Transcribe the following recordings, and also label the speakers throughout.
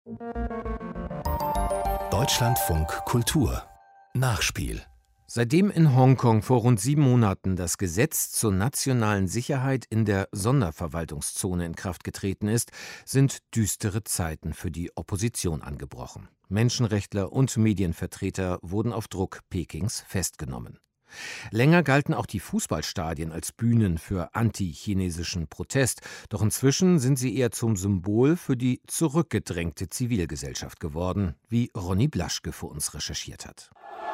Speaker 1: Deutschlandfunk Kultur Nachspiel.
Speaker 2: Seitdem in Hongkong vor rund 7 Monaten das Gesetz zur nationalen Sicherheit in der Sonderverwaltungszone in Kraft getreten ist, sind düstere Zeiten für die Opposition angebrochen. Menschenrechtler und Medienvertreter wurden auf Druck Pekings festgenommen. Länger galten auch die Fußballstadien als Bühnen für anti-chinesischen Protest, doch inzwischen sind sie eher zum Symbol für die zurückgedrängte Zivilgesellschaft geworden, wie Ronny Blaschke für uns recherchiert hat.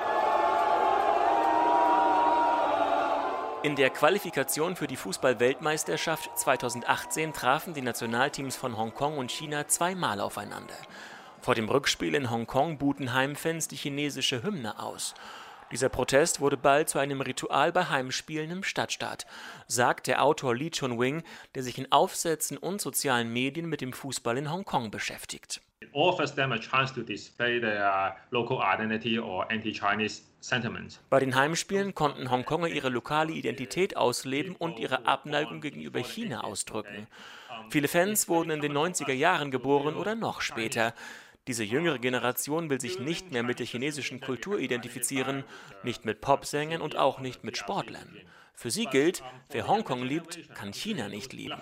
Speaker 3: In der Qualifikation für die Fußball-Weltmeisterschaft 2018 trafen die Nationalteams von Hongkong und China zweimal aufeinander. Vor dem Rückspiel in Hongkong buhten Heimfans die chinesische Hymne aus. Dieser Protest wurde bald zu einem Ritual bei Heimspielen im Stadtstaat, sagt der Autor Lee Chun-wing, der sich in Aufsätzen und sozialen Medien mit dem Fußball in Hongkong beschäftigt. Bei den Heimspielen konnten Hongkonger ihre lokale Identität ausleben und ihre Abneigung gegenüber China ausdrücken. Viele Fans wurden in den 90er Jahren geboren oder noch später. Diese jüngere Generation will sich nicht mehr mit der chinesischen Kultur identifizieren, nicht mit Popsängern und auch nicht mit Sportlern. Für sie gilt, wer Hongkong liebt, kann China nicht lieben.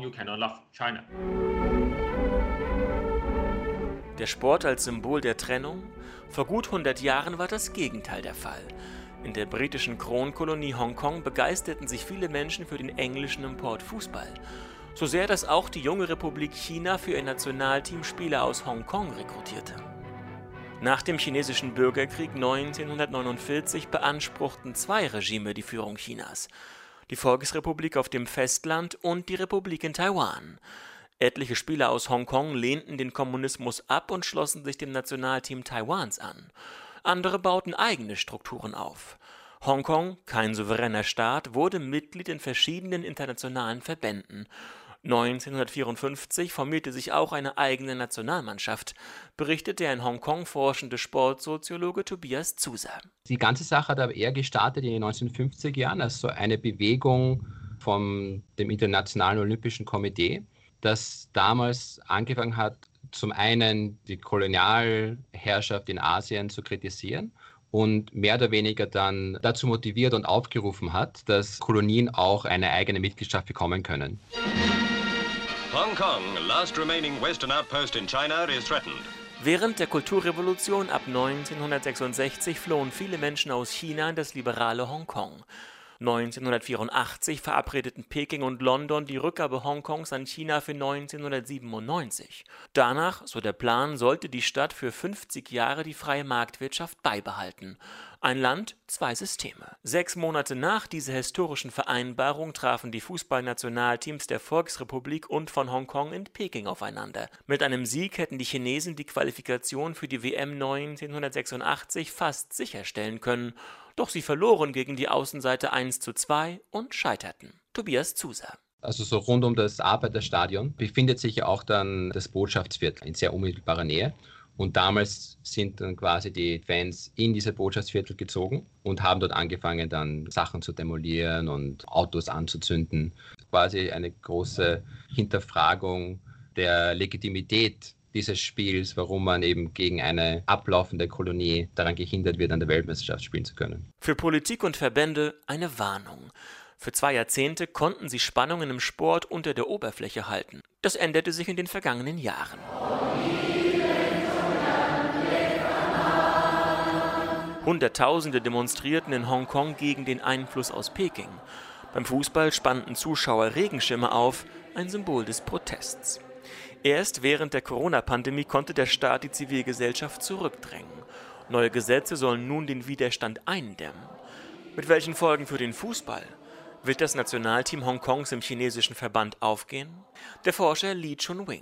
Speaker 3: Der Sport als Symbol der Trennung? Vor gut 100 Jahren war das Gegenteil der Fall. In der britischen Kronkolonie Hongkong begeisterten sich viele Menschen für den englischen Import Fußball. So sehr, dass auch die junge Republik China für ihr Nationalteam Spieler aus Hongkong rekrutierte. Nach dem chinesischen Bürgerkrieg 1949 beanspruchten 2 Regime die Führung Chinas: die Volksrepublik auf dem Festland und die Republik in Taiwan. Etliche Spieler aus Hongkong lehnten den Kommunismus ab und schlossen sich dem Nationalteam Taiwans an. Andere bauten eigene Strukturen auf. Hongkong, kein souveräner Staat, wurde Mitglied in verschiedenen internationalen Verbänden. 1954 formierte sich auch eine eigene Nationalmannschaft, berichtet der in Hongkong forschende Sportsoziologe Tobias Zuser.
Speaker 4: Die ganze Sache hat aber eher gestartet in den 1950er Jahren als so eine Bewegung von dem Internationalen Olympischen Komitee, das damals angefangen hat, zum einen die Kolonialherrschaft in Asien zu kritisieren und mehr oder weniger dann dazu motiviert und aufgerufen hat, dass Kolonien auch eine eigene Mitgliedschaft bekommen können.
Speaker 5: Hong Kong, last remaining western outpost in China, is threatened.
Speaker 3: Während der Kulturrevolution ab 1966 flohen viele Menschen aus China in das liberale Hongkong. 1984 verabredeten Peking und London die Rückgabe Hongkongs an China für 1997. Danach, so der Plan, sollte die Stadt für 50 Jahre die freie Marktwirtschaft beibehalten. Ein Land, 2 Systeme. 6 Monate nach dieser historischen Vereinbarung trafen die Fußballnationalteams der Volksrepublik und von Hongkong in Peking aufeinander. Mit einem Sieg hätten die Chinesen die Qualifikation für die WM 1986 fast sicherstellen können. Doch sie verloren gegen die Außenseite 1:2 und scheiterten. Tobias Zuser.
Speaker 4: Also so rund um das Arbeiterstadion befindet sich ja auch dann das Botschaftsviertel in sehr unmittelbarer Nähe. Und damals sind dann quasi die Fans in diese Botschaftsviertel gezogen und haben dort angefangen, dann Sachen zu demolieren und Autos anzuzünden. Quasi eine große Hinterfragung der Legitimität dieses Spiels, warum man eben gegen eine ablaufende Kolonie daran gehindert wird, an der Weltmeisterschaft spielen zu können.
Speaker 3: Für Politik und Verbände eine Warnung. Für 2 Jahrzehnte konnten sie Spannungen im Sport unter der Oberfläche halten. Das änderte sich in den vergangenen Jahren. Hunderttausende demonstrierten in Hongkong gegen den Einfluss aus Peking. Beim Fußball spannten Zuschauer Regenschirme auf, ein Symbol des Protests. Erst während der Corona-Pandemie konnte der Staat die Zivilgesellschaft zurückdrängen. Neue Gesetze sollen nun den Widerstand eindämmen. Mit welchen Folgen für den Fußball? Wird das Nationalteam Hongkongs im chinesischen Verband aufgehen? Der Forscher Lee Chun-wing.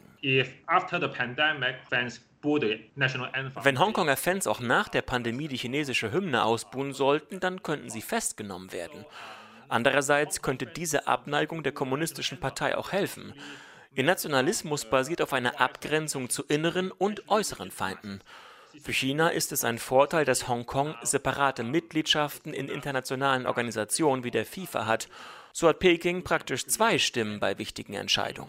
Speaker 3: Wenn Hongkonger Fans auch nach der Pandemie die chinesische Hymne ausbuhen sollten, dann könnten sie festgenommen werden. Andererseits könnte diese Abneigung der kommunistischen Partei auch helfen. Ihr Nationalismus basiert auf einer Abgrenzung zu inneren und äußeren Feinden. Für China ist es ein Vorteil, dass Hongkong separate Mitgliedschaften in internationalen Organisationen wie der FIFA hat. So hat Peking praktisch 2 Stimmen bei wichtigen Entscheidungen.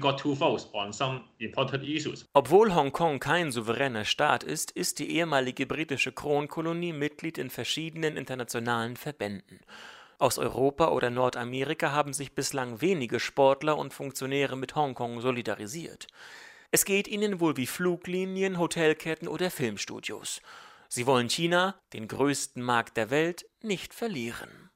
Speaker 3: Obwohl Hongkong kein souveräner Staat ist, ist die ehemalige britische Kronkolonie Mitglied in verschiedenen internationalen Verbänden. Aus Europa oder Nordamerika haben sich bislang wenige Sportler und Funktionäre mit Hongkong solidarisiert. Es geht ihnen wohl wie Fluglinien, Hotelketten oder Filmstudios. Sie wollen China, den größten Markt der Welt, nicht verlieren.